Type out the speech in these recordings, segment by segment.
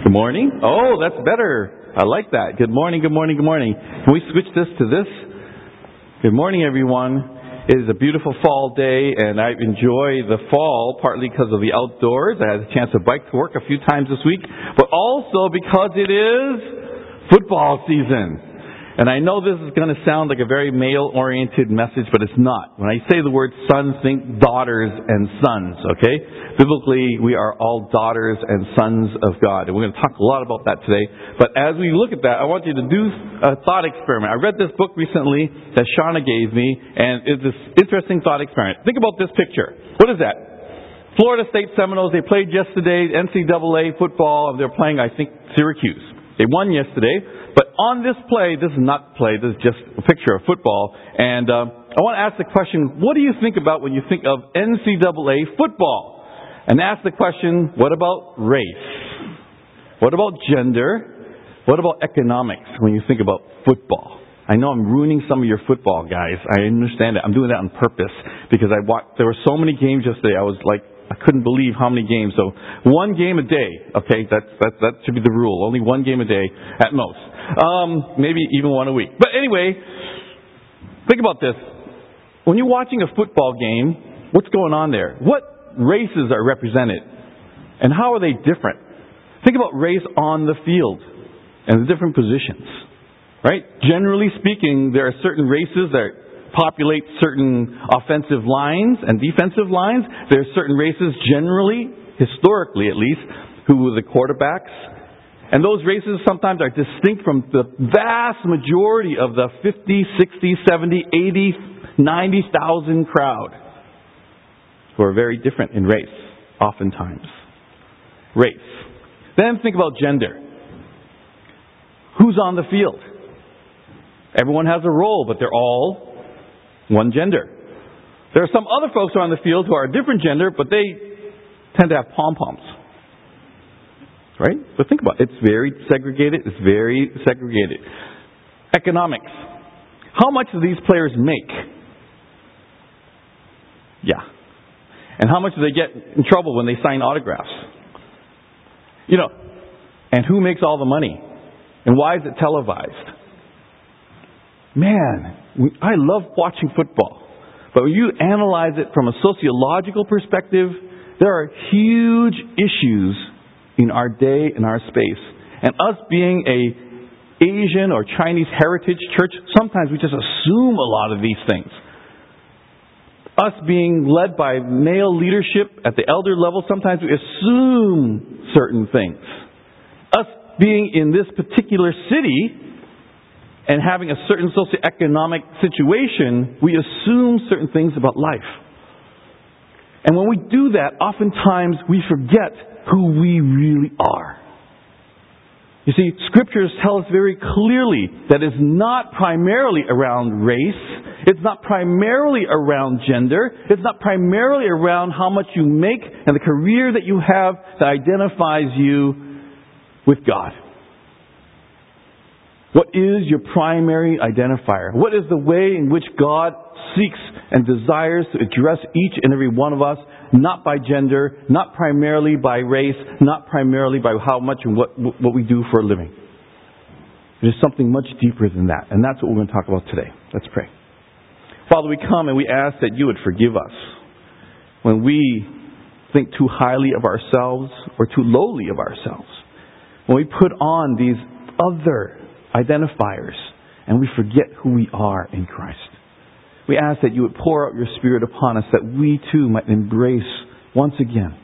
Good morning. Oh, that's better. I like that. Good morning, good morning, good morning. Can we switch this to this? Good morning, everyone. It is a beautiful fall day, and I enjoy the fall partly because of the outdoors. I had a chance to bike to work a few times this week, but also because it is football season. And I know this is going to sound like a very male-oriented message, but it's not. When I say the word sons, think daughters and sons, okay? Biblically, we are all daughters and sons of God. And we're going to talk a lot about that today. But as we look at that, I want you to do a thought experiment. I read this book recently that Shauna gave me, and it's this interesting thought experiment. Think about this picture. What is that? Florida State Seminoles, they played yesterday, NCAA football, and they're playing, I think, Syracuse. They won yesterday. But on this play, this is not play, this is just a picture of football. And I want to ask the question, what do you think about when you think of NCAA football? And ask the question, what about race? What about gender? What about economics when you think about football? I know I'm ruining some of your football guys. I understand it. I'm doing that on purpose because there were so many games yesterday. I couldn't believe how many games. So one game a day, okay, that should be the rule. Only one game a day at most. Maybe even one a week. But anyway, think about this. When you're watching a football game, what's going on there? What races are represented? And how are they different? Think about race on the field and the different positions. Right? Generally speaking, there are certain races that populate certain offensive lines and defensive lines. There are certain races generally, historically at least, who were the quarterbacks. And those races sometimes are distinct from the vast majority of the 50, 60, 70, 80, 90,000 crowd who are very different in race, oftentimes. Race. Then think about gender. Who's on the field? Everyone has a role, but they're all one gender. There are some other folks on the field who are a different gender, but they tend to have pom-poms. Right? But think about it. It's very segregated. Economics. How much do these players make? Yeah. And how much do they get in trouble when they sign autographs? And who makes all the money? And why is it televised? Man, I love watching football. But when you analyze it from a sociological perspective, there are huge issues in our day and our space. And us being a Asian or Chinese heritage church, sometimes we just assume a lot of these things. Us being led by male leadership at the elder level, sometimes we assume certain things. Us being in this particular city and having a certain socioeconomic situation, we assume certain things about life. And when we do that, oftentimes we forget who we really are. You see, Scriptures tell us very clearly that it's not primarily around race. It's not primarily around gender. It's not primarily around how much you make and the career that you have that identifies you with God. What is your primary identifier? What is the way in which God seeks and desires to address each and every one of us, not by gender, not primarily by race, not primarily by how much and what we do for a living? It is something much deeper than that, and that's what we're going to talk about today. Let's pray. Father, we come and we ask that you would forgive us when we think too highly of ourselves or too lowly of ourselves. When we put on these other identifiers, and we forget who we are in Christ. We ask that you would pour out your Spirit upon us, that we too might embrace once again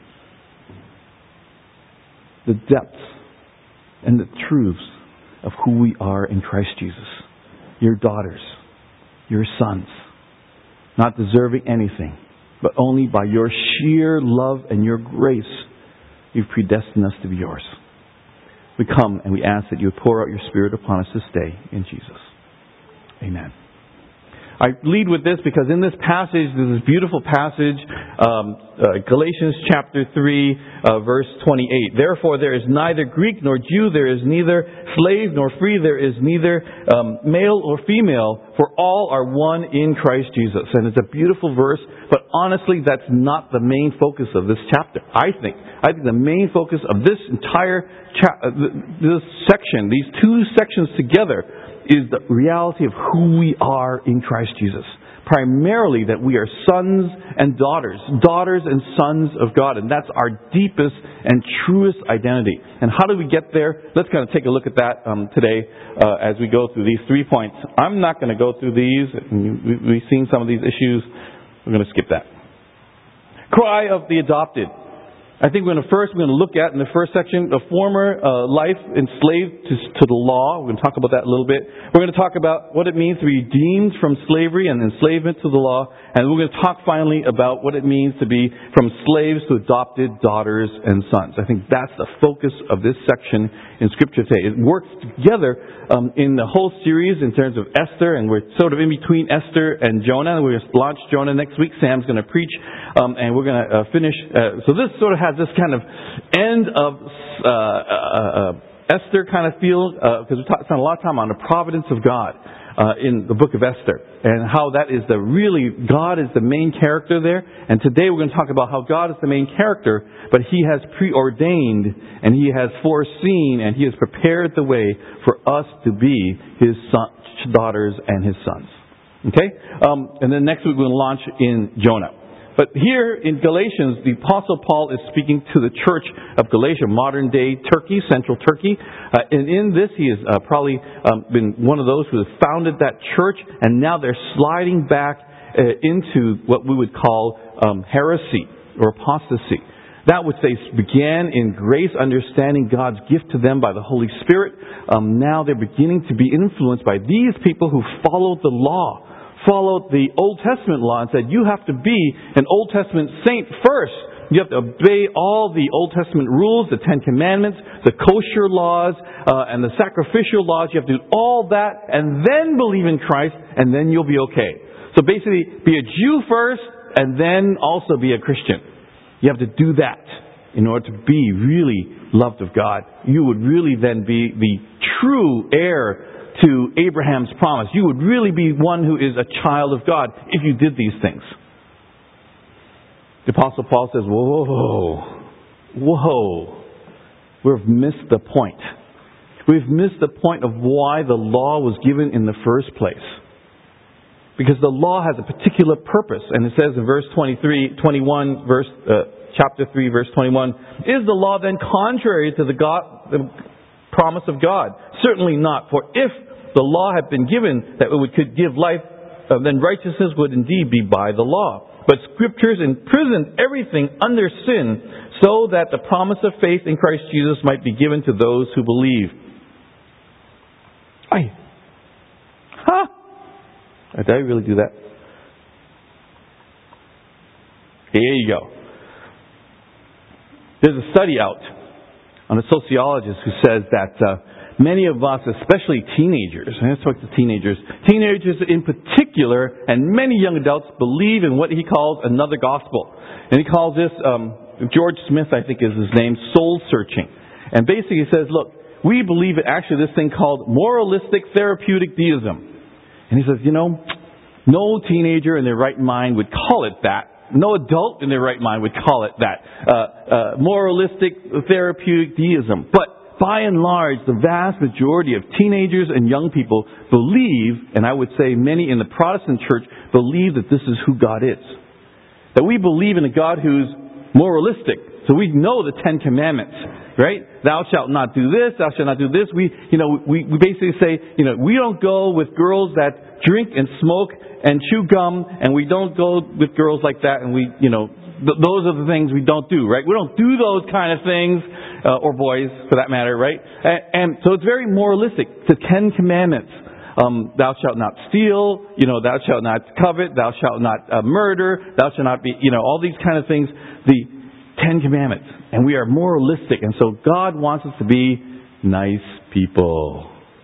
the depths and the truths of who we are in Christ Jesus. Your daughters, your sons, not deserving anything, but only by your sheer love and your grace, you've predestined us to be yours. We come and we ask that you pour out your Spirit upon us this day in Jesus. Amen. I lead with this because in this passage, there's this beautiful passage, Galatians chapter 3, verse 28. Therefore, there is neither Greek nor Jew, there is neither slave nor free, there is neither male or female, for all are one in Christ Jesus. And it's a beautiful verse, but honestly, that's not the main focus of this chapter. I think the main focus of this entire this section, these two sections together, is the reality of who we are in Christ Jesus. Primarily that we are sons and daughters and sons of God. And that's our deepest and truest identity. And how do we get there? Let's kind of take a look at that today as we go through these 3 points. I'm not going to go through these. We've seen some of these issues. We're going to skip that. Cry of the adopted. I think we're going to look at in the first section the former life enslaved to the law. We're going to talk about that a little bit. We're going to talk about what it means to be redeemed from slavery and enslavement to the law. And we're going to talk finally about what it means to be from slaves to adopted daughters and sons. I think that's the focus of this section in Scripture today. It works together in the whole series in terms of Esther, and we're sort of in between Esther and Jonah. We're going to launch Jonah next week. Sam's going to preach, and we're going to finish. So this sort of has this kind of end of Esther kind of feel, because we spent a lot of time on the providence of God in the book of Esther, and how that is God is the main character there. And today we're going to talk about how God is the main character, but He has preordained and He has foreseen and He has prepared the way for us to be His daughters and His sons. Okay? And then next week we're going to launch in Jonah. But here in Galatians, the Apostle Paul is speaking to the church of Galatia, modern day Turkey, central Turkey. And in this, he has probably been one of those who has founded that church, and now they're sliding back into what we would call heresy or apostasy. That which they began in grace, understanding God's gift to them by the Holy Spirit. Now they're beginning to be influenced by these people who followed the law, followed the Old Testament law, and said, you have to be an Old Testament saint first. You have to obey all the Old Testament rules, the Ten Commandments, the kosher laws, and the sacrificial laws. You have to do all that and then believe in Christ, and then you'll be okay. So basically, be a Jew first and then also be a Christian. You have to do that in order to be really loved of God. You would really then be the true heir to Abraham's promise. You would really be one who is a child of God if you did these things. The Apostle Paul says, whoa, we've missed the point. We've missed the point of why the law was given in the first place. Because the law has a particular purpose. And it says in verse 21, chapter 3, verse 21, is the law then contrary to the promise of God? Certainly not. For if the law had been given that it could give life, then righteousness would indeed be by the law. But Scriptures imprisoned everything under sin, so that the promise of faith in Christ Jesus might be given to those who believe. Did I really do that? There you go. There's a study out on a sociologist who says that many of us, especially teenagers, and let's talk to teenagers in particular, and many young adults believe in what he calls another gospel. And he calls this, George Smith, I think is his name, soul searching. And basically he says, look, we believe in actually this thing called moralistic therapeutic deism. And he says, no teenager in their right mind would call it that. No adult in their right mind would call it that. Moralistic therapeutic deism. But by and large, the vast majority of teenagers and young people believe, and I would say many in the Protestant church believe that this is who God is. That we believe in a God who's moralistic. So we know the Ten Commandments, right? Thou shalt not do this, thou shalt not do this. We basically say, we don't go with girls that drink and smoke and chew gum, and we don't go with girls like that, and those are the things we don't do, right? We don't do those kind of things, or boys for that matter, right? And so it's very moralistic. The Ten Commandments. Thou shalt not steal, thou shalt not covet, thou shalt not murder, thou shalt not be, all these kind of things. The Ten Commandments. And we are moralistic. And so God wants us to be nice people.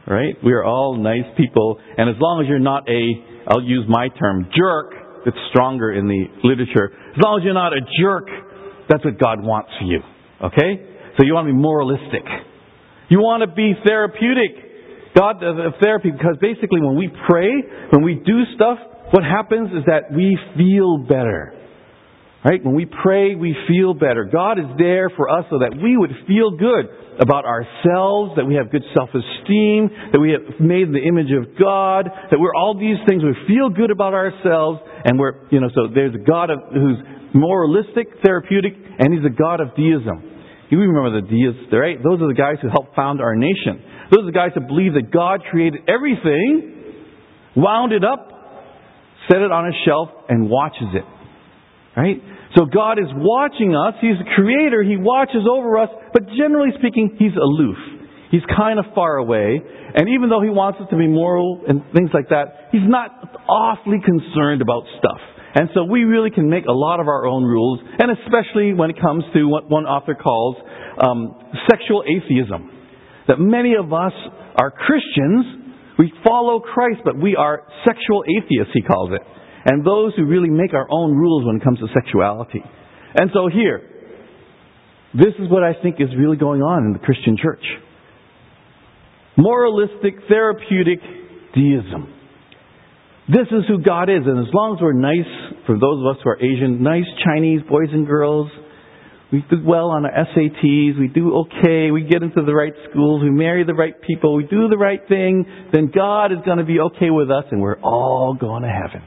right? We are all nice people. And as long as you're not I'll use my term, jerk, it's stronger in the literature. As long as you're not a jerk, that's what God wants for you. Okay? So you want to be moralistic. You want to be therapeutic. God does therapy because basically when we pray, when we do stuff, what happens is that we feel better. Right? When we pray, we feel better. God is there for us so that we would feel good about ourselves, that we have good self-esteem, that we have made in the image of God, that we're all these things. We feel good about ourselves, and so there's a God who's moralistic, therapeutic, and He's a God of deism. You remember the deists, right? Those are the guys who helped found our nation. Those are the guys who believe that God created everything, wound it up, set it on a shelf, and watches it. Right? So God is watching us. He's the creator. He watches over us. But generally speaking, He's aloof. He's kind of far away. And even though He wants us to be moral and things like that, He's not awfully concerned about stuff. And so we really can make a lot of our own rules. And especially when it comes to what one author calls sexual atheism. That many of us are Christians. We follow Christ, but we are sexual atheists, he calls it. And those who really make our own rules when it comes to sexuality. And so here, this is what I think is really going on in the Christian church. Moralistic, therapeutic deism. This is who God is. And as long as we're nice, for those of us who are Asian, nice Chinese boys and girls, we do well on our SATs, we do okay, we get into the right schools, we marry the right people, we do the right thing, then God is going to be okay with us and we're all going to heaven.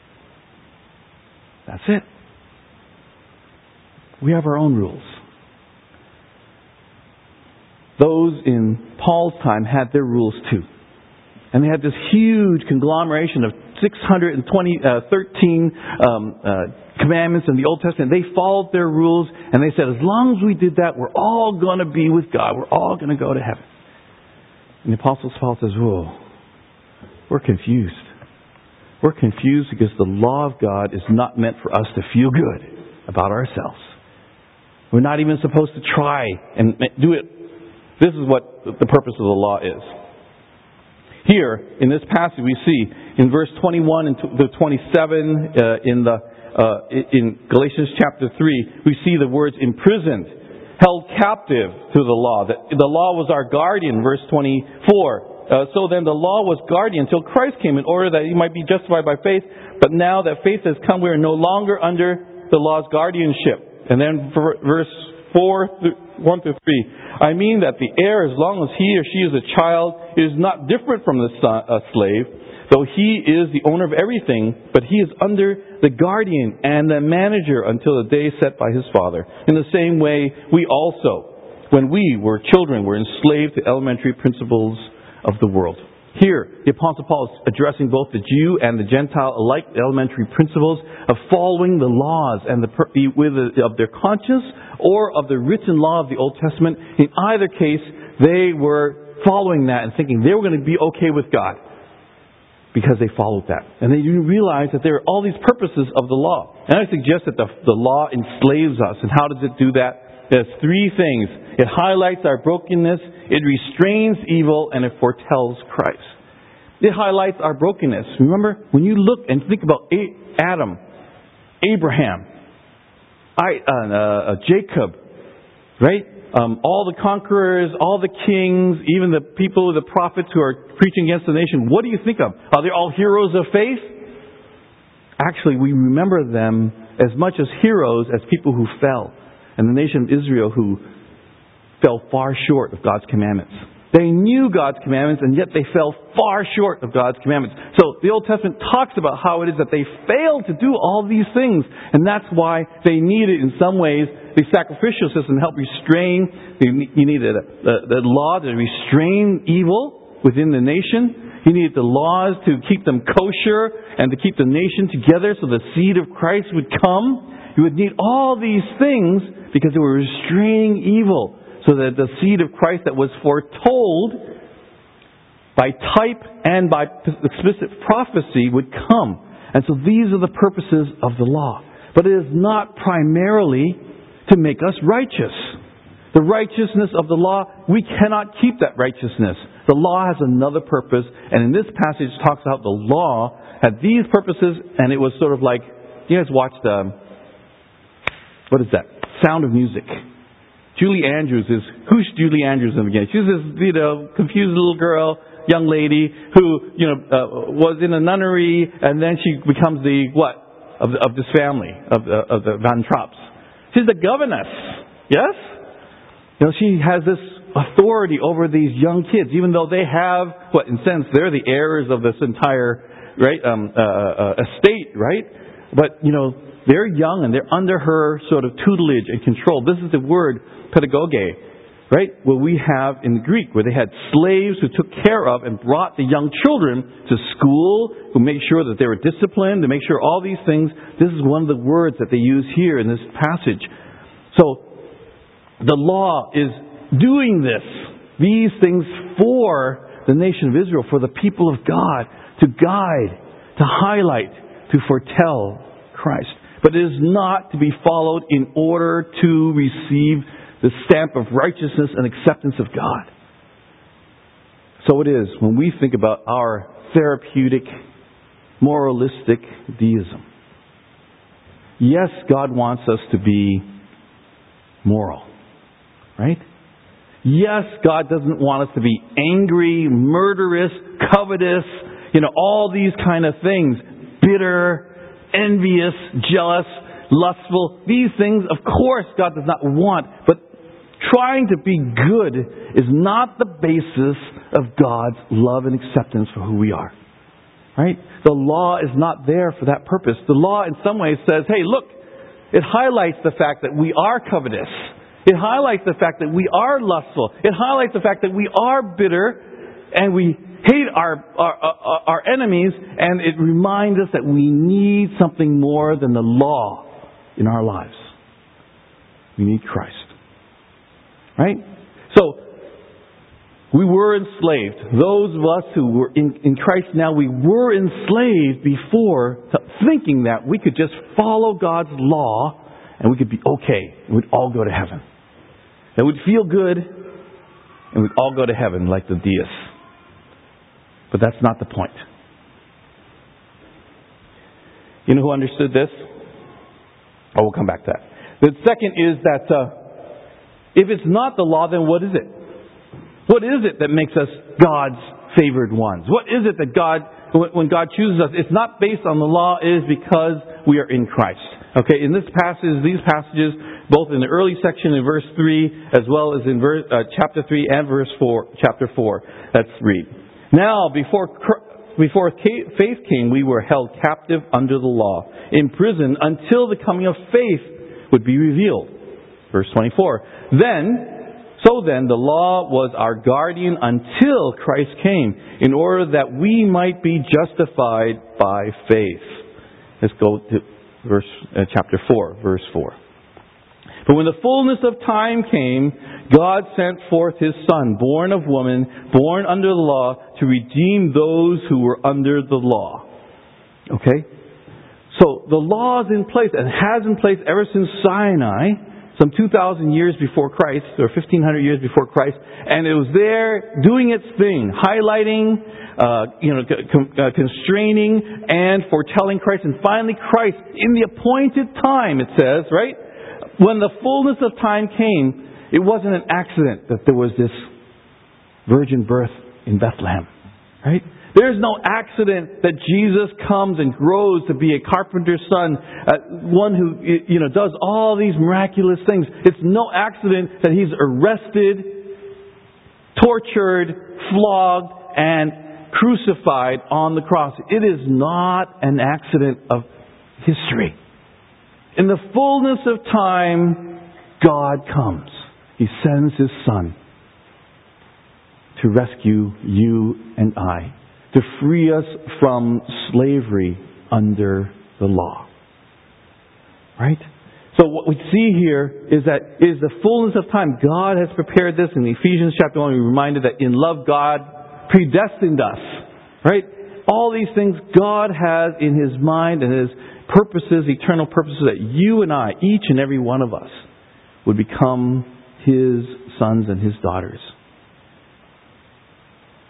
That's it. We have our own rules. Those in Paul's time had their rules too. And they had this huge conglomeration of 13 commandments in the Old Testament. They followed their rules and they said, as long as we did that, we're all going to be with God. We're all going to go to heaven. And the Apostle Paul says, whoa, we're confused. We're confused because the law of God is not meant for us to feel good about ourselves. We're not even supposed to try and do it. This is what the purpose of the law is. Here, in this passage, we see in verse 21 and 27 in Galatians chapter 3, we see the words imprisoned, held captive to the law. The law was our guardian, verse 24. So then the law was guardian until Christ came in order that you might be justified by faith. But now that faith has come, we are no longer under the law's guardianship. And then verse 1 through 3. I mean that the heir, as long as he or she is a child, is not different from the slave, though he is the owner of everything, but he is under the guardian and the manager until the day set by his father. In the same way, we also, when we were children, were enslaved to elementary principles of the world. Here, the Apostle Paul is addressing both the Jew and the Gentile alike, the elementary principles of following the laws and of their conscience or of the written law of the Old Testament. In either case, they were following that and thinking they were going to be okay with God because they followed that. And they didn't realize that there are all these purposes of the law. And I suggest that the law enslaves us. And how does it do that? There's three things. It highlights our brokenness, it restrains evil, and it foretells Christ. It highlights our brokenness. Remember, when you look and think about Adam, Abraham, Jacob, right? All the conquerors, all the kings, even the people, the prophets who are preaching against the nation, what do you think of? Are they all heroes of faith? Actually, we remember them as much as heroes as people who fell. And the nation of Israel who fell far short of God's commandments. They knew God's commandments, and yet they fell far short of God's commandments. So the Old Testament talks about how it is that they failed to do all these things. And that's why they needed, in some ways, the sacrificial system to help restrain. You needed the law to restrain evil within the nation. You needed the laws to keep them kosher and to keep the nation together so the seed of Christ would come. You would need all these things because they were restraining evil, so that the seed of Christ that was foretold by type and by explicit prophecy would come. And so these are the purposes of the law. But it is not primarily to make us righteous. The righteousness of the law, we cannot keep that righteousness. The law has another purpose, and in this passage it talks about the law had these purposes, and it was sort of like, you guys watched, what is that? Sound of Music. Julie Andrews who's Julie Andrews in the beginning? She's this, confused little girl, young lady, who, was in a nunnery, and then she becomes the, what? Of this family, of the Van Trapps. She's the governess. Yes? She has this authority over these young kids, even though they have, in a sense, they're the heirs of this entire, right, estate, right? But, they're young and they're under her sort of tutelage and control. This is the word pedagoge, right? What we have in the Greek, where they had slaves who took care of and brought the young children to school, who made sure that they were disciplined, to make sure all these things. This is one of the words that they use here in this passage. So, the law is doing these things for the nation of Israel, for the people of God, to guide, to highlight, to foretell Christ. But it is not to be followed in order to receive the stamp of righteousness and acceptance of God. So it is when we think about our therapeutic, moralistic deism. Yes, God wants us to be moral, right? Yes, God doesn't want us to be angry, murderous, covetous, all these kind of things. Bitter, envious, jealous, lustful. These things, of course, God does not want. But trying to be good is not the basis of God's love and acceptance for who we are. Right? The law is not there for that purpose. The law in some ways says, hey, look, it highlights the fact that we are covetous. It highlights the fact that we are lustful. It highlights the fact that we are bitter and we hate our enemies, and it reminds us that we need something more than the law in our lives. We need Christ. Right? So, we were enslaved. Those of us who were in Christ now, we were enslaved before, thinking that we could just follow God's law and we could be okay. And we'd all go to heaven. That would feel good and we'd all go to heaven like the deists. But that's not the point. You know who understood this? Oh, we'll come back to that. The second is that if it's not the law, then what is it? What is it that makes us God's favored ones? What is it that God, when God chooses us, it's not based on the law, it is because we are in Christ. Okay, in these passages, both in the early section in verse 3, as well as in chapter 3 and chapter 4. Let's read. Now, before faith came, we were held captive under the law, in prison until the coming of faith would be revealed. Verse 24. So then, the law was our guardian until Christ came, in order that we might be justified by faith. Let's go to chapter 4, verse 4. But when the fullness of time came, God sent forth His Son, born of woman, born under the law, to redeem those who were under the law. Okay? So, the law is in place, and has in place ever since Sinai, some 2,000 years before Christ, or 1,500 years before Christ, and it was there doing its thing, highlighting, constraining, and foretelling Christ. And finally Christ, in the appointed time, it says, right? When the fullness of time came, it wasn't an accident that there was this virgin birth in Bethlehem. Right? There's no accident that Jesus comes and grows to be a carpenter's son, one who does all these miraculous things. It's no accident that He's arrested, tortured, flogged, and crucified on the cross. It is not an accident of history. In the fullness of time, God comes. He sends His Son to rescue you and I, to free us from slavery under the law. Right? So what we see here is that it is the fullness of time. God has prepared this. In Ephesians chapter 1, we're reminded that in love God predestined us. Right? All these things God has in His mind and His purposes, eternal purposes, that you and I, each and every one of us, would become His sons and His daughters.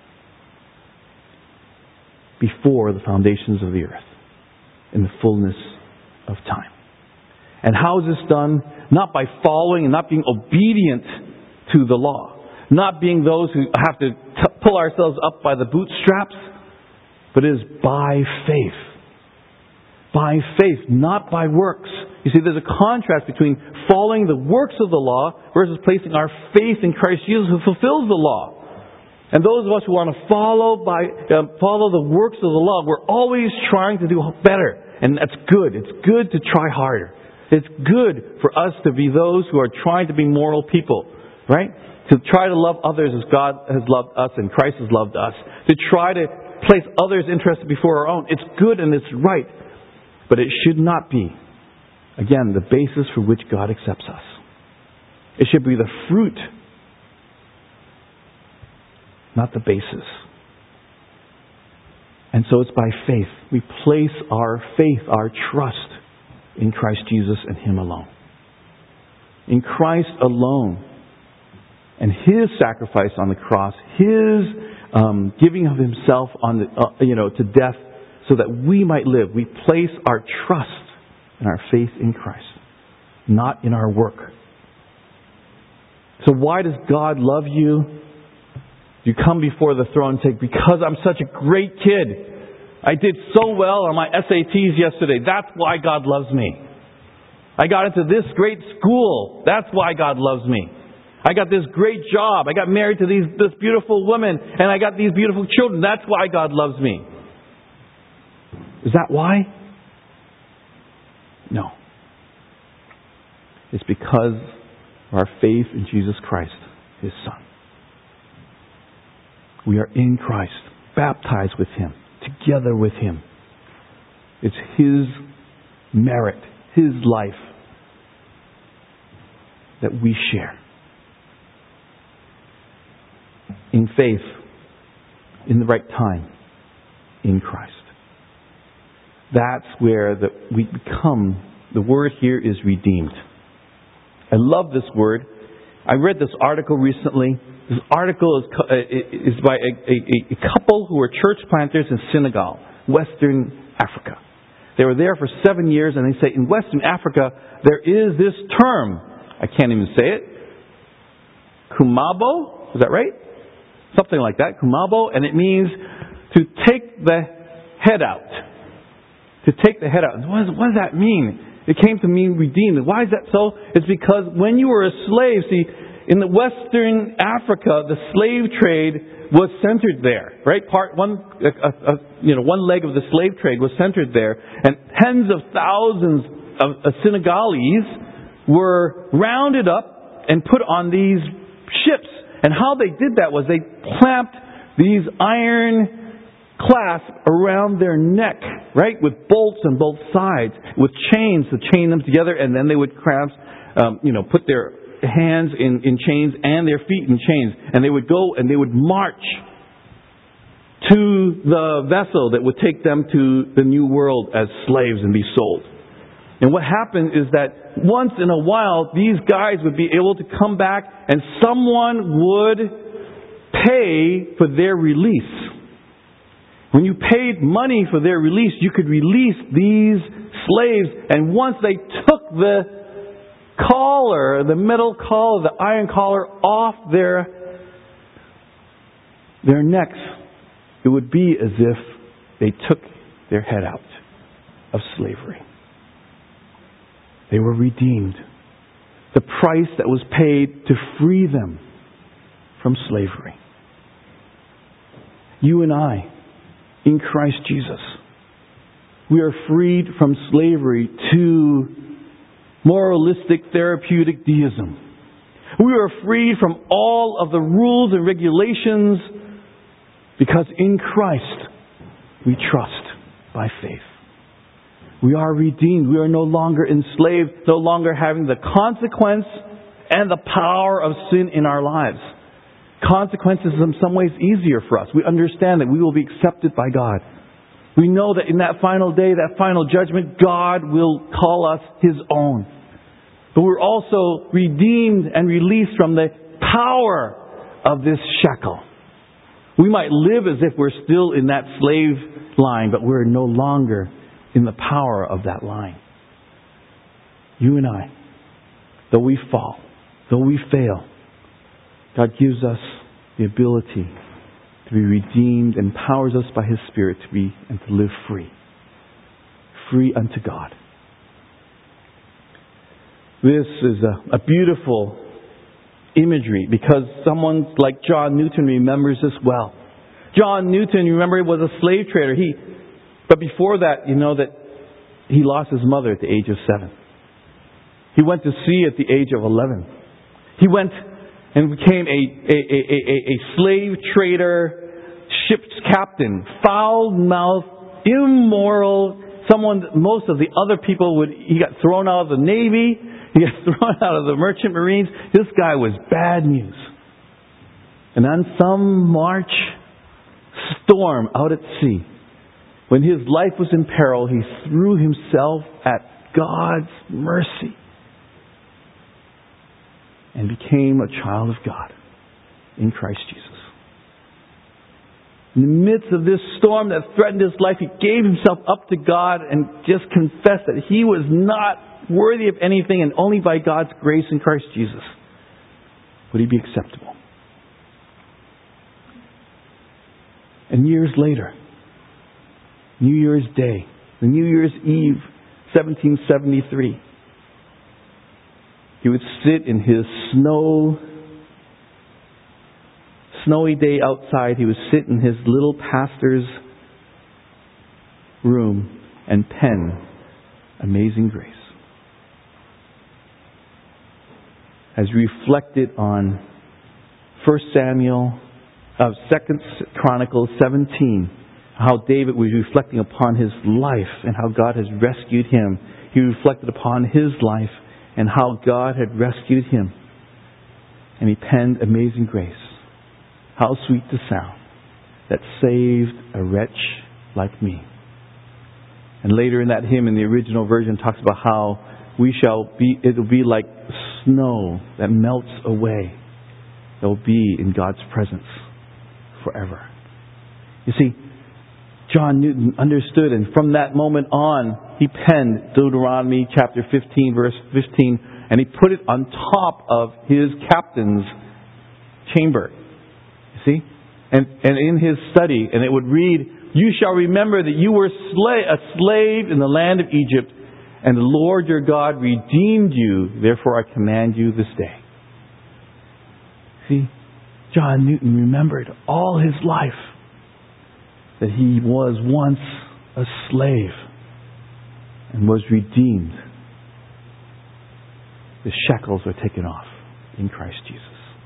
before the foundations of the earth, in the fullness of time. And how is this done? Not by following and not being obedient to the law. Not being those who have to pull ourselves up by the bootstraps, but it is by faith. By faith, not by works. You see, there's a contrast between following the works of the law versus placing our faith in Christ Jesus who fulfills the law. And those of us who want to follow the works of the law, we're always trying to do better. And that's good. It's good to try harder. It's good for us to be those who are trying to be moral people, right? To try to love others as God has loved us and Christ has loved us. To try to place others' interests before our own. It's good and it's right. But it should not be, again, the basis for which God accepts us. It should be the fruit, not the basis. And so it's by faith. We place our faith, our trust in Christ Jesus and Him alone. In Christ alone. And His sacrifice on the cross, His giving of Himself on to death so that we might live. We place our trust and our faith in Christ, not in our work. So why does God love you? You come before the throne and say, because I'm such a great kid. I did so well on my SATs yesterday. That's why God loves me. I got into this great school. That's why God loves me. I got this great job. I got married to this beautiful woman. And I got these beautiful children. That's why God loves me. Is that why? No. It's because of our faith in Jesus Christ, His Son. We are in Christ, baptized with Him, together with Him. It's His merit, His life that we share. In faith, in the right time, in Christ. That's where we become, the word here is redeemed. I love this word. I read this article recently. This article is by a couple who were church planters in Senegal, Western Africa. They were there for 7 years, and they say in Western Africa there is this term. I can't even say it. Kumabo? Is that right? Something like that. Kumabo. And it means to take the head out. To take the head out. What does that mean? It came to mean redeemed. Why is that so? It's because when you were a slave, see, in the Western Africa, the slave trade was centered there, right? One leg of the slave trade was centered there, and tens of thousands of Senegalese were rounded up and put on these ships. And how they did that was they clamped these iron clasp around their neck, right, with bolts on both sides, with chains to chain them together, and then they would put their hands in chains and their feet in chains, and they would go and they would march to the vessel that would take them to the new world as slaves and be sold. And what happened is that once in a while, these guys would be able to come back and someone would pay for their release. When you paid money for their release, you could release these slaves. And once they took the collar, the metal collar, the iron collar off their necks, it would be as if they took their head out of slavery. They were redeemed. The price that was paid to free them from slavery. You and I, in Christ Jesus, we are freed from slavery to moralistic therapeutic deism. We are freed from all of the rules and regulations because in Christ we trust by faith. We are redeemed. We are no longer enslaved, no longer having the consequence and the power of sin in our lives. Consequences in some ways easier for us. We understand that we will be accepted by God. We know that in that final day, that final judgment, God will call us His own. But we're also redeemed and released from the power of this shackle. We might live as if we're still in that slave line, but we're no longer in the power of that line. You and I, though we fall, though we fail, God gives us the ability to be redeemed, empowers us by His Spirit to be and to live free. Free unto God. This is a beautiful imagery because someone like John Newton remembers this well. John Newton, you remember, was a slave trader. But before that, you know that he lost his mother at the age of 7. He went to sea at the age of 11. He went and became a slave trader, ship's captain, foul-mouthed, immoral, someone that most of the other people he got thrown out of the Navy, he got thrown out of the Merchant Marines. This guy was bad news. And on some March storm out at sea, when his life was in peril, he threw himself at God's mercy and became a child of God in Christ Jesus. In the midst of this storm that threatened his life, he gave himself up to God and just confessed that he was not worthy of anything, and only by God's grace in Christ Jesus would he be acceptable. And years later, New Year's Day, the New Year's Eve, 1773, he would sit in his snowy day outside. He would sit in his little pastor's room and pen Amazing Grace. As reflected on 1 Samuel, 2 Chronicles 17, how David was reflecting upon his life and how God has rescued him. He reflected upon his life and how God had rescued him. And he penned Amazing Grace. How sweet the sound that saved a wretch like me. And later in that hymn, in the original version, talks about how it will be like snow that melts away. It will be in God's presence forever. You see, John Newton understood, and from that moment on, he penned Deuteronomy chapter 15, verse 15, and he put it on top of his captain's chamber. You see? And in his study, and it would read, "You shall remember that you were a slave in the land of Egypt, and the Lord your God redeemed you. Therefore I command you this day." See, John Newton remembered all his life that he was once a slave and was redeemed. The shackles are taken off in Christ Jesus.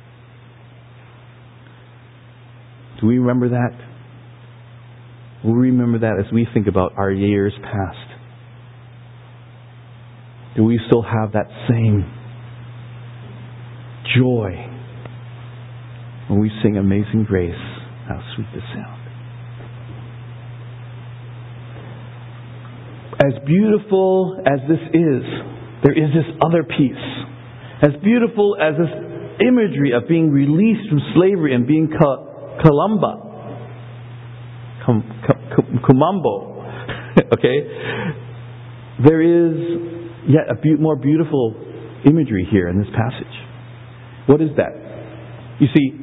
Do we remember that? Will we remember that as we think about our years past? Do we still have that same joy when we sing Amazing Grace? How sweet the sound. As beautiful as this is, there is this other piece. As beautiful as this imagery of being released from slavery and being kumambo, okay? There is yet a more beautiful imagery here in this passage. What is that? You see,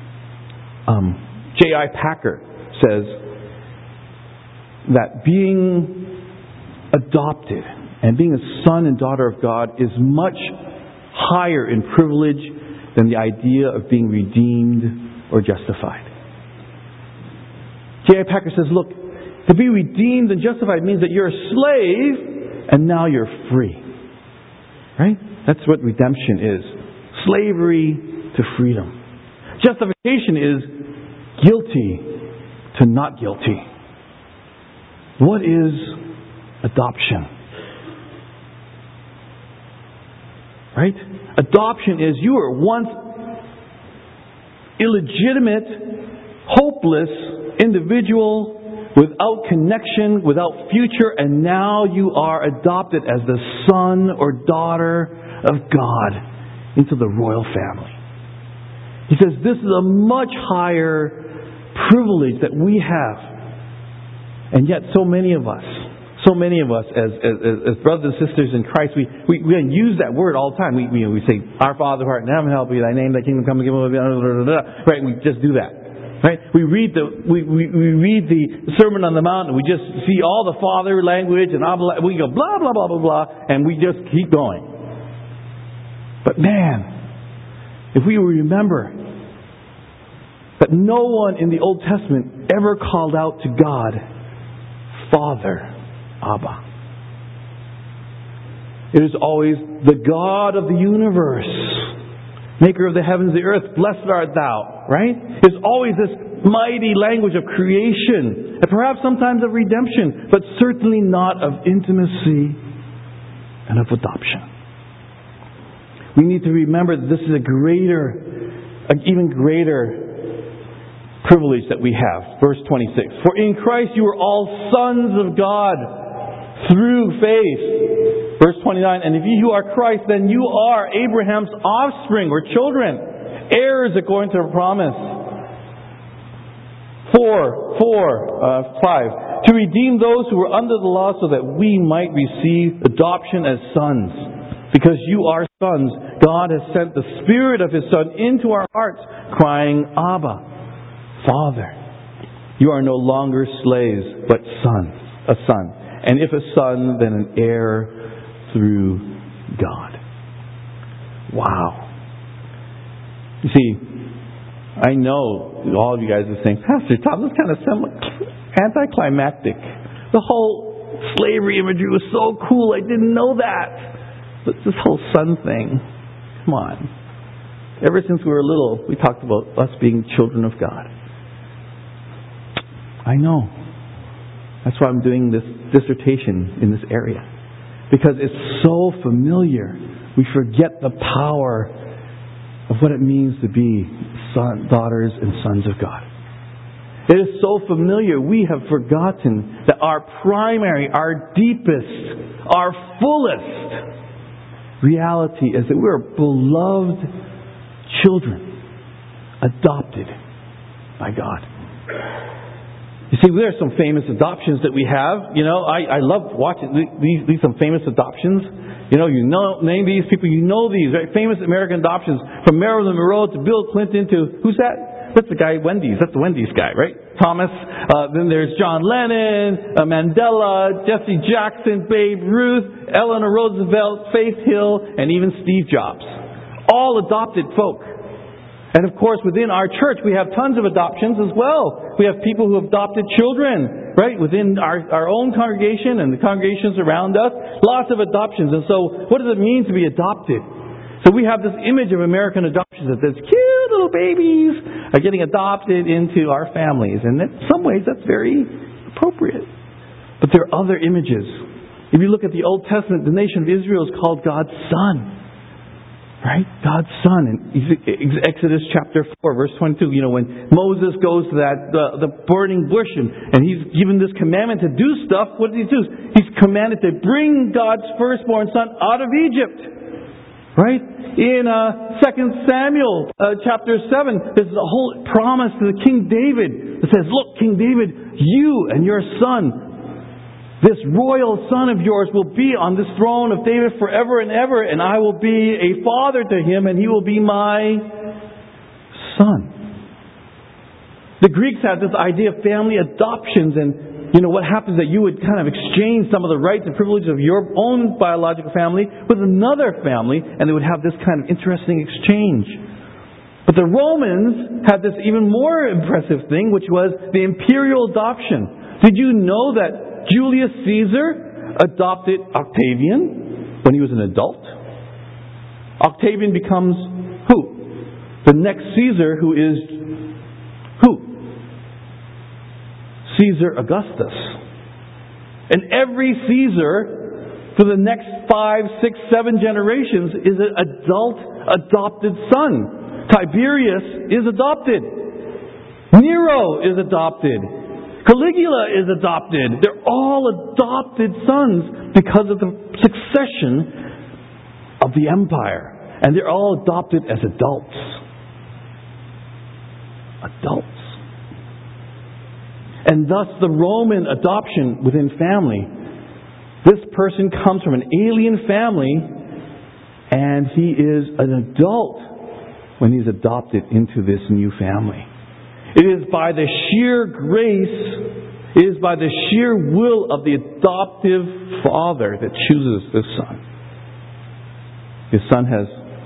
J.I. Packer says that being adopted and being a son and daughter of God is much higher in privilege than the idea of being redeemed or justified. J.I. Packer says, look, to be redeemed and justified means that you're a slave and now you're free. Right? That's what redemption is. Slavery to freedom. Justification is guilty to not guilty. What is adoption? Right? Adoption is you were once illegitimate, hopeless individual without connection, without future, and now you are adopted as the son or daughter of God into the royal family. He says this is a much higher privilege that we have And yet so many of us as brothers and sisters in Christ, we use that word all the time. We say, Our Father who art in heaven, hallowed be thy name, thy kingdom come, right? We just do that. Right? We read the Sermon on the Mount and we just see all the Father language and we go blah, blah, blah, blah, blah, and we just keep going. But man, if we remember that no one in the Old Testament ever called out to God, Father, Abba. It is always the God of the universe, maker of the heavens and the earth, blessed art thou, right? It's always this mighty language of creation, and perhaps sometimes of redemption, but certainly not of intimacy and of adoption. We need to remember that this is an even greater privilege that we have. Verse 26. For in Christ you are all sons of God through faith. Verse 29. And if you are Christ, then you are Abraham's offspring or children, heirs according to the promise. 5. To redeem those who were under the law so that we might receive adoption as sons. Because you are sons, God has sent the Spirit of His Son into our hearts, crying, Abba, Father. You are no longer slaves, but sons, a son. And if a son, then an heir through God. Wow. You see, I know all of you guys are saying, Pastor Tom, this kind of anticlimactic. The whole slavery imagery was so cool, I didn't know that. But this whole son thing, come on. Ever since we were little, we talked about us being children of God. I know. That's why I'm doing this dissertation in this area. Because it's so familiar, we forget the power of what it means to be daughters and sons of God. It is so familiar, we have forgotten that our primary, our deepest, our fullest reality is that we are beloved children, adopted by God. You see, there are some famous adoptions that we have. You know, I love watching these some famous adoptions. You know, name these people, you know these, right? Famous American adoptions from Marilyn Monroe to Bill Clinton to, who's that? That's the guy, Wendy's. That's the Wendy's guy, right? Thomas. Then there's John Lennon, Mandela, Jesse Jackson, Babe Ruth, Eleanor Roosevelt, Faith Hill, and even Steve Jobs. All adopted folk. And of course, within our church, we have tons of adoptions as well. We have people who have adopted children, right? Within our own congregation and the congregations around us. Lots of adoptions. And so, what does it mean to be adopted? So we have this image of American adoptions that these cute little babies are getting adopted into our families. And in some ways, that's very appropriate. But there are other images. If you look at the Old Testament, the nation of Israel is called God's son. Right? God's Son. In Exodus chapter 4, verse 22, you know, when Moses goes to the burning bush and he's given this commandment to do stuff, what does he do? He's commanded to bring God's firstborn son out of Egypt. Right? In 2 Samuel chapter 7, there's a whole promise to the King David that says, look, King David, you and your son, this royal son of yours will be on this throne of David forever and ever, and I will be a father to him, and he will be my son. The Greeks had this idea of family adoptions, and you know what happens that you would kind of exchange some of the rights and privileges of your own biological family with another family, and they would have this kind of interesting exchange. But the Romans had this even more impressive thing, which was the imperial adoption. Did you know that Julius Caesar adopted Octavian when he was an adult? Octavian becomes who? The next Caesar, who is who? Caesar Augustus. And every Caesar for the next 5, 6, 7 generations is an adult adopted son. Tiberius is adopted. Nero is adopted. Caligula is adopted. They're all adopted sons because of the succession of the empire. And they're all adopted as adults. Adults. And thus the Roman adoption within family. This person comes from an alien family, and he is an adult when he's adopted into this new family. It is by the sheer grace, it is by the sheer will of the adoptive father that chooses this son. His son has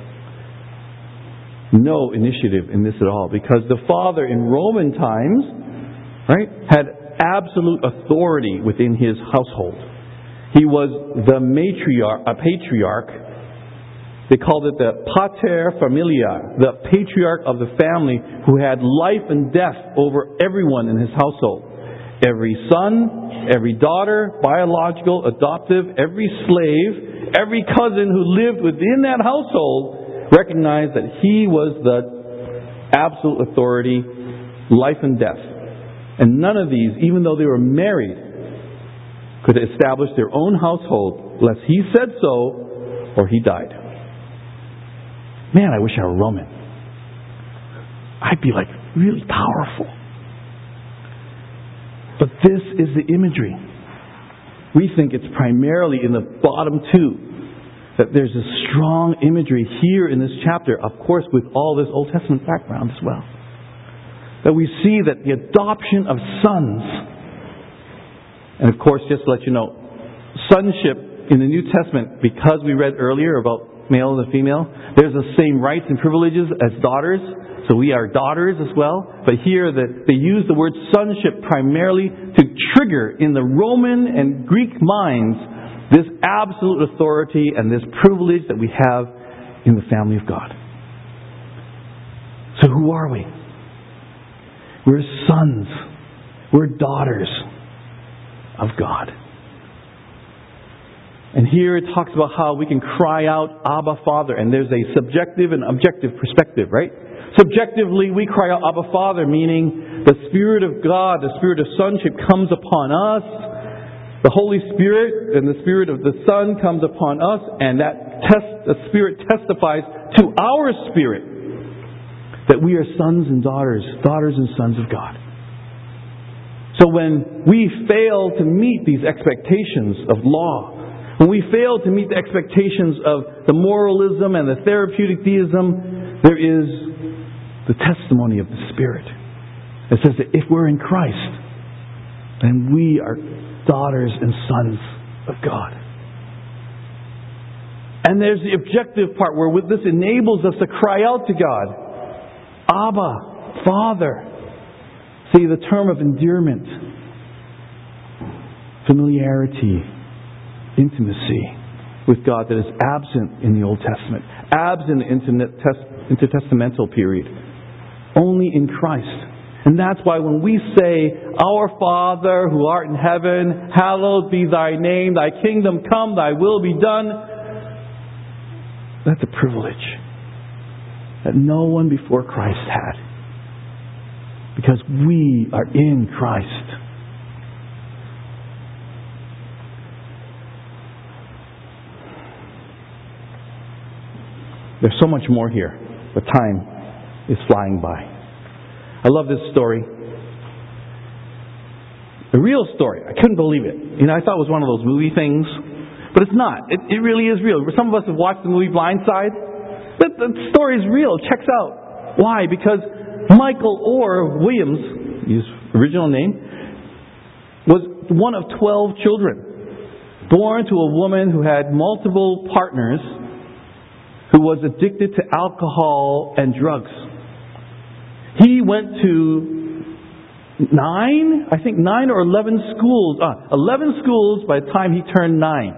no initiative in this at all, because the father in Roman times, right, had absolute authority within his household. He was the patriarch. They called it the pater familia, the patriarch of the family, who had life and death over everyone in his household. Every son, every daughter, biological, adoptive, every slave, every cousin who lived within that household recognized that he was the absolute authority, life and death. And none of these, even though they were married, could establish their own household unless he said so or he died. Man, I wish I were Roman. I'd be like really powerful. But this is the imagery. We think it's primarily in the bottom two, that there's a strong imagery here in this chapter, of course with all this Old Testament background as well. That we see that the adoption of sons, and of course just to let you know, sonship in the New Testament, because we read earlier about male and female, there's the same rights and privileges as daughters, so we are daughters as well. But here they use the word sonship primarily to trigger in the Roman and Greek minds this absolute authority and this privilege that we have in the family of God. So who are we? We're sons. We're daughters of God. And here it talks about how we can cry out, Abba, Father. And there's a subjective and objective perspective, right? Subjectively, we cry out, Abba, Father, meaning the Spirit of God, the Spirit of sonship comes upon us. The Holy Spirit and the Spirit of the Son comes upon us, and the Spirit testifies to our spirit that we are sons and daughters and sons of God. So when we fail to meet these expectations of law, when we fail to meet the expectations of the moralism and the therapeutic deism, there is the testimony of the Spirit. It says that if we're in Christ, then we are daughters and sons of God. And there's the objective part where this enables us to cry out to God, Abba, Father. See, the term of endearment, familiarity, intimacy with God that is absent in the Old Testament, absent in the intertestamental period, only in Christ. And that's why when we say, Our Father who art in heaven, hallowed be thy name, thy kingdom come, thy will be done, that's a privilege that no one before Christ had. Because we are in Christ. There's so much more here, but time is flying by. I love this story. A real story. I couldn't believe it. I thought it was one of those movie things, but it's not. It really is real. Some of us have watched the movie Blindside. The story is real. It checks out. Why? Because Michael Orr Williams, his original name, was one of 12 children, born to a woman who had multiple partners, who was addicted to alcohol and drugs. He went to 9 or 11 schools. 11 schools by the time he turned 9.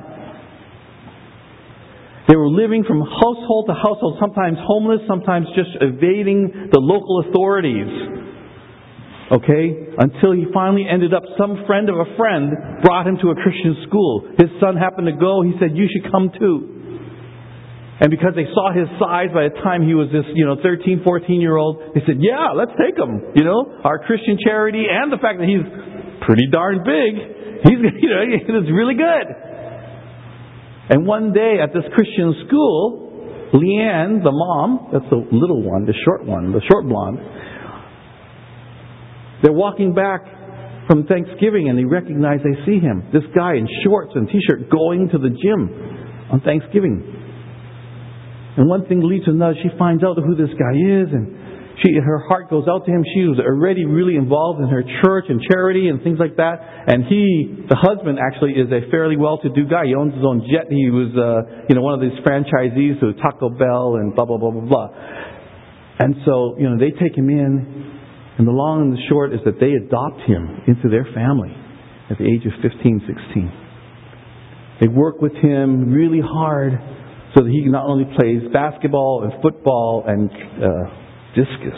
They were living from household to household, sometimes homeless, sometimes just evading the local authorities. Okay? Until he finally ended up, some friend of a friend brought him to a Christian school. His son happened to go. He said, you should come too. And because they saw his size by the time he was this, 13, 14-year-old, they said, yeah, let's take him. Our Christian charity and the fact that he's pretty darn big, it's really good. And one day at this Christian school, Leanne, the mom, that's the little one, the short blonde, they're walking back from Thanksgiving and they recognize, they see him. This guy in shorts and t-shirt going to the gym on Thanksgiving. And one thing leads to another. She finds out who this guy is, and her heart goes out to him. She was already really involved in her church and charity and things like that. And the husband actually is a fairly well-to-do guy. He owns his own jet. He was, one of these franchisees to Taco Bell and blah, blah, blah, blah, blah. And so, they take him in. And the long and the short is that they adopt him into their family at the age of 15, 16. They work with him really hard so that he not only plays basketball and football and discus,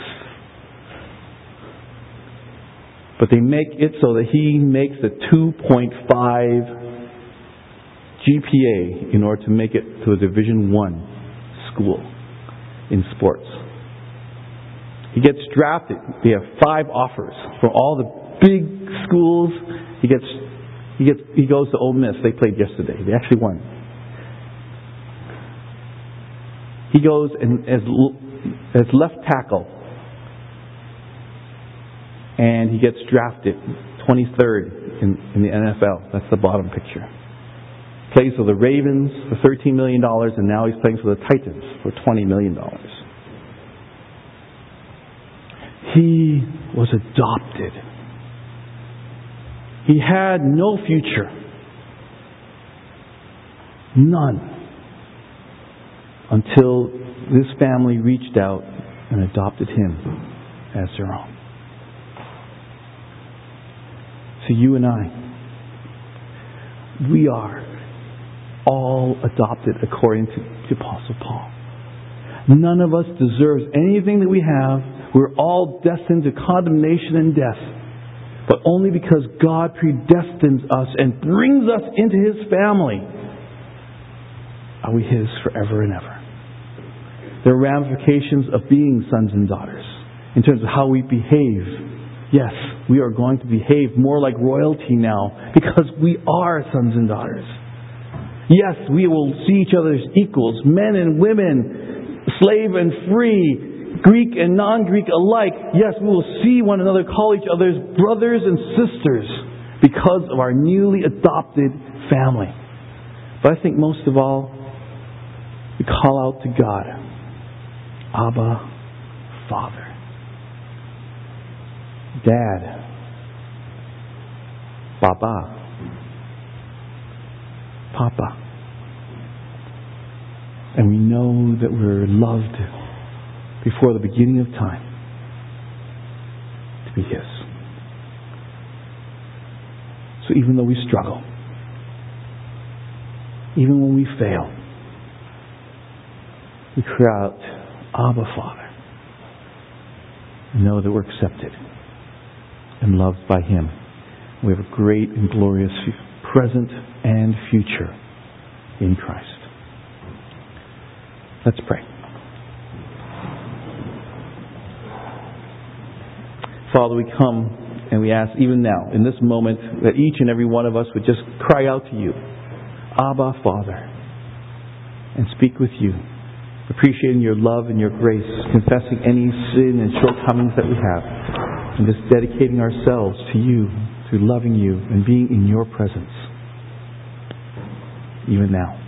but they make it so that he makes a 2.5 GPA in order to make it to a Division I school in sports. He gets drafted. They have 5 offers from all the big schools. He goes to Ole Miss. They played yesterday. They actually won. He goes as left tackle, and he gets drafted 23rd in the NFL. That's the bottom picture. Plays for the Ravens for $13 million, and now he's playing for the Titans for $20 million. He was adopted. He had no future. None. Until this family reached out and adopted him as their own. So you and I, we are all adopted according to Apostle Paul. None of us deserves anything that we have. We're all destined to condemnation and death. But only because God predestines us and brings us into His family are we His forever and ever. There are ramifications of being sons and daughters in terms of how we behave. Yes, we are going to behave more like royalty now because we are sons and daughters. Yes, we will see each other as equals, men and women, slave and free, Greek and non-Greek alike. Yes, we will see one another, call each other brothers and sisters because of our newly adopted family. But I think most of all, we call out to God, Abba, Father, Dad, Baba, Papa. And we know that we're loved before the beginning of time to be His. So even though we struggle, even when we fail, we cry out, Abba, Father, and know that we're accepted and loved by Him. We have a great and glorious present and future in Christ. Let's pray. Father, we come and we ask even now, in this moment, that each and every one of us would just cry out to You, Abba, Father, and speak with You, appreciating Your love and Your grace, confessing any sin and shortcomings that we have, and just dedicating ourselves to You, to loving You, and being in Your presence, even now.